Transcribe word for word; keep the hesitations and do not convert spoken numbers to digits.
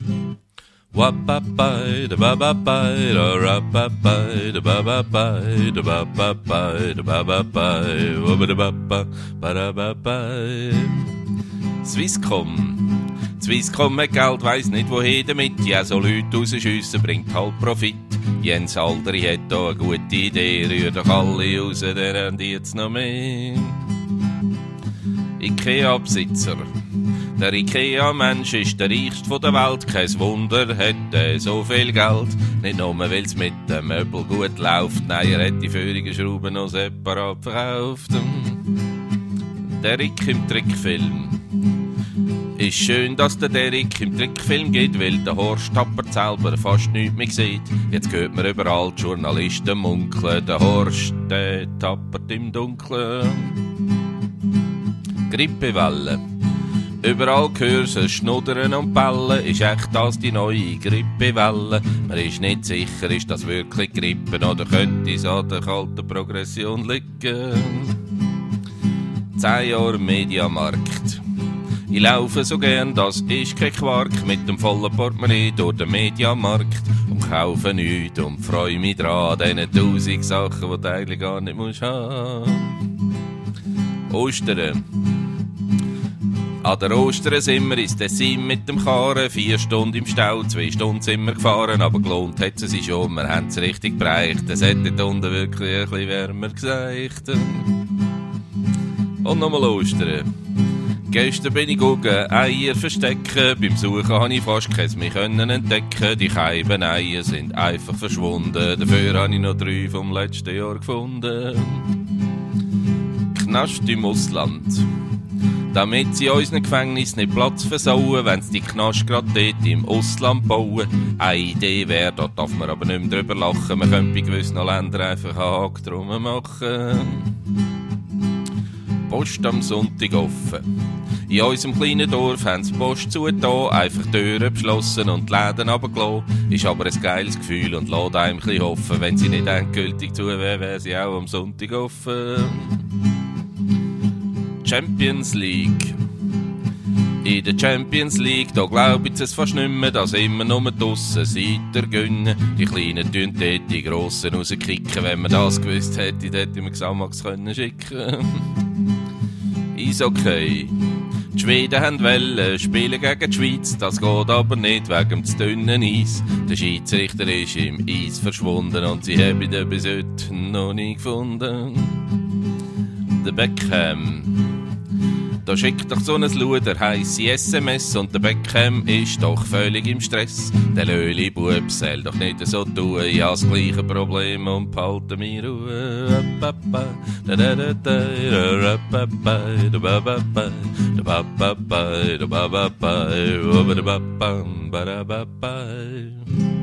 Wa-ba-ba, da-ba-ba-ba, da-ra-ba-ba, da-ba-ba-ba, da-ba-ba-ba, da-ba-ba-ba, wa-ba-da-ba-ba, ba-da-ba-ba. Swisscom. Swisscom hat Geld, weiss nicht woher damit. Ja, so Leute rausschiessen, bringt halt Profit. Jens Aldri hat da eine gute Idee, rührt doch alle raus, der haben jetzt noch mehr. Ikea-Besitzer. Der Ikea-Mensch ist der reichste der Welt, kein Wunder, hat er so viel Geld. Nicht nur, weil es mit dem Möbel gut läuft, nein, er hat die vorigen Schrauben noch separat verkauft. Der Rick im Trickfilm. Ist schön, dass der Derrick im Trickfilm geht, weil der Horst Tappert selber fast nichts mehr sieht. Jetzt hört man überall die Journalisten munkeln, der Horst, der tappert im Dunkeln. Grippewelle. Überall hörst du Schnuddern und Bellen. Ist echt das die neue Grippewelle? Man ist nicht sicher, ist das wirklich Grippe oder könnte es an der kalten Progression liegen? Zehn Jahre Mediamarkt. Ich laufe so gern, das ist kein Quark, mit dem vollen Portemonnaie durch den Mediamarkt und kaufe nichts und freue mich dran an diesen tausend Sachen, die du eigentlich gar nicht musst haben. Ostern. An der Ostern sind wir ins Tessin mit dem Karren, vier Stunden im Stau, zwei Stunden sind wir gefahren, aber gelohnt hat es sich schon, wir haben es richtig bereicht, es hat dort unten wirklich ein bisschen wärmer gesagt. Und nochmal Ostern. Gestern bin ich gucken, Eier verstecken, beim Suchen habe ich fast keins mehr können entdecken, die Scheiben Eier sind einfach verschwunden, dafür habe ich noch drei vom letzten Jahr gefunden. Knast im Ausland. Damit sie unseren Gefängnis nicht Platz versauen, wenn sie die Knast gerade dort im Ausland bauen. Eine Idee wäre, da darf man aber nicht mehr drüber lachen, man könnte bei gewissen Ländern einfach einen Haken drum machen. Post am Sonntag offen. In unserem kleinen Dorf haben sie die Post zugetan, einfach die Türen beschlossen und die Läden runtergelassen. Ist aber ein geiles Gefühl und lässt einem ein bisschen hoffen, wenn sie nicht endgültig zu wäre, wäre sie auch am Sonntag offen. Champions League. In der Champions League, da glaub ich es fast nicht mehr, dass immer nur draussen Seiter gönnen. Die Kleinen tun dort die Grossen rauskicken. Wenn man das gewusst hätte, hätte man Xamax können schicken. Eishockey. Die Schweden haben Wellen, spielen gegen die Schweiz, das geht aber nicht wegen dem zu dünnen Eis. Der Schiedsrichter ist im Eis verschwunden und sie haben ihn bis heute noch nie gefunden. Der Beckham. Da schickt doch so ein Luder heisse S M S und der Beckham ist doch völlig im Stress. Der Löli-Bub soll doch nicht so tun, ich habe das gleiche Problem und behalte mich Ruhe. Da